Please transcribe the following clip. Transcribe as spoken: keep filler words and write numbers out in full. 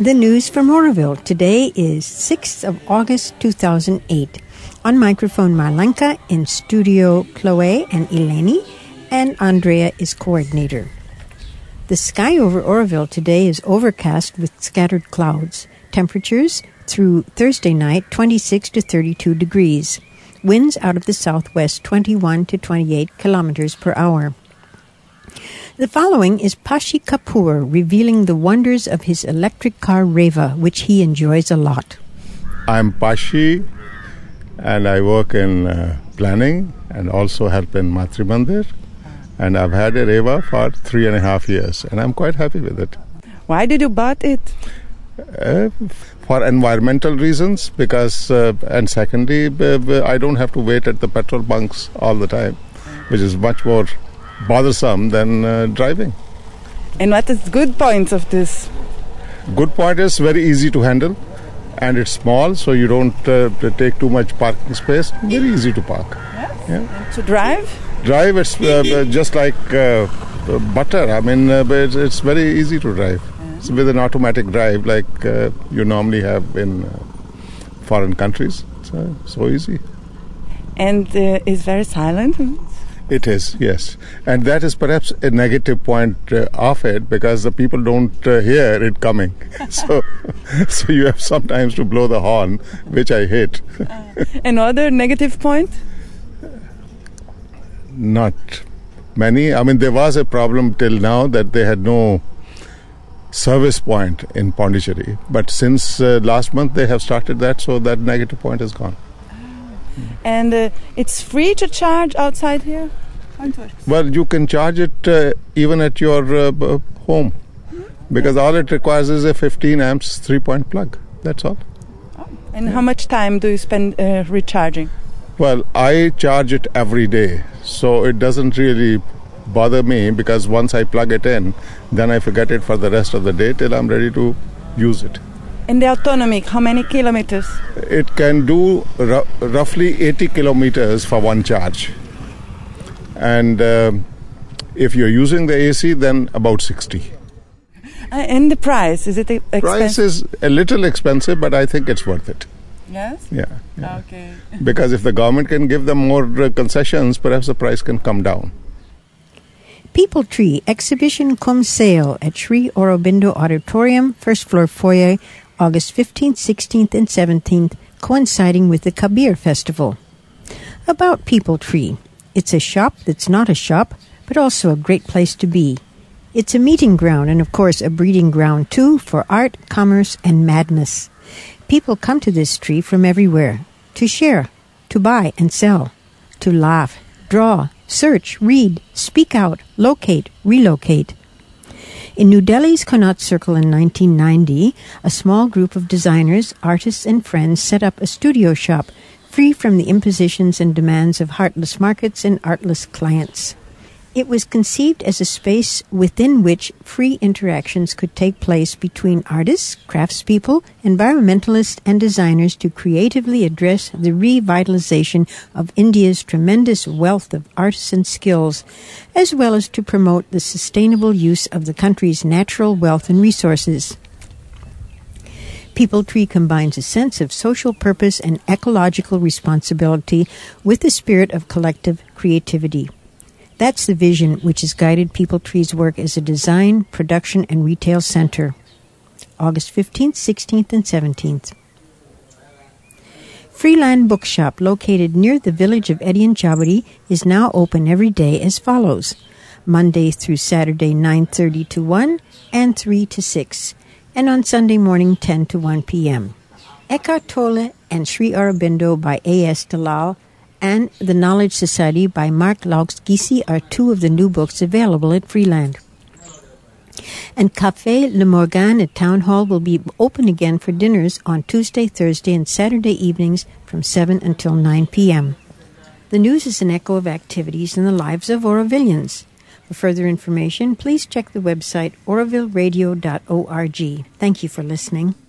The news from Oroville. Today is sixth of August, two thousand eight. On microphone, Marlenka. In studio, Chloe and Eleni. And Andrea is coordinator. The sky over Oroville today is overcast with scattered clouds. Temperatures through Thursday night, twenty-six to thirty-two degrees. Winds out of the southwest, twenty-one to twenty-eight kilometers per hour. The following is Pashi Kapoor revealing the wonders of his electric car Reva, which he enjoys a lot. I'm Pashi, and I work in uh, planning and also help in Matri Mandir. And I've had a Reva for three and a half years, and I'm quite happy with it. Why did you bought it? Uh, for environmental reasons, because, uh, and secondly, uh, I don't have to wait at the petrol bunks all the time, which is much more bothersome than uh, driving. And what is the good points of this? Good point is very easy to handle, and it's small, so you don't uh, take too much parking space. Very easy to park. Yes. Yeah. And to drive? Drive, it's uh, just like uh, butter. I mean, uh, it's, it's very easy to drive. Mm-hmm. It's with an automatic drive like uh, you normally have in uh, foreign countries. It's uh, so easy. And uh, it's very silent? It is, yes. And that is perhaps a negative point uh, of it, because the people don't uh, hear it coming. so so you have sometimes to blow the horn, which I hate. uh, another negative point? Not many. I mean, there was a problem till now that they had no service point in Pondicherry. But since uh, last month they have started that, so that negative point is gone. And uh, it's free to charge outside here? Well, you can charge it uh, even at your uh, b- home, mm-hmm. because all it requires is a fifteen amps three-point plug. That's all. Oh. And yeah. How much time do you spend uh, recharging? Well, I charge it every day, so it doesn't really bother me, because once I plug it in, then I forget it for the rest of the day till I'm ready to use it. And the autonomy, how many kilometers? It can do r- roughly eighty kilometers for one charge. And uh, if you're using the A C, then about sixty. Uh, and the price, is it expensive? Price is a little expensive, but I think it's worth it. Yes? Yeah. yeah. Okay. Because if the government can give them more uh, concessions, perhaps the price can come down. People Tree Exhibition Cum Sale at Sri Aurobindo Auditorium, first floor foyer, August fifteenth, sixteenth, and seventeenth, coinciding with the Kabir Festival. About People Tree. It's a shop that's not a shop, but also a great place to be. It's a meeting ground and, of course, a breeding ground, too, for art, commerce, and madness. People come to this tree from everywhere to share, to buy and sell, to laugh, draw, search, read, speak out, locate, relocate. In New Delhi's Connaught Circle in nineteen ninety, a small group of designers, artists, and friends set up a studio shop free from the impositions and demands of heartless markets and artless clients. It was conceived as a space within which free interactions could take place between artists, craftspeople, environmentalists, and designers to creatively address the revitalization of India's tremendous wealth of artisan skills, as well as to promote the sustainable use of the country's natural wealth and resources. People Tree combines a sense of social purpose and ecological responsibility with the spirit of collective creativity. That's the vision which has guided People Tree's work as a design, production, and retail center. August fifteenth, sixteenth, and seventeenth. Freeland Bookshop, located near the village of Edian-Jabari, is now open every day as follows. Monday through Saturday, nine thirty to one and three to six. And on Sunday morning, ten to one p.m. Eckhart Tolle and Sri Aurobindo by A S Dalal and The Knowledge Society by Mark Lauxgisi are two of the new books available at Freeland. And Café Le Morgan at Town Hall will be open again for dinners on Tuesday, Thursday, and Saturday evenings from seven until nine p.m. The news is an echo of activities in the lives of Aurovillians. For further information, please check the website oroville radio dot org. Thank you for listening.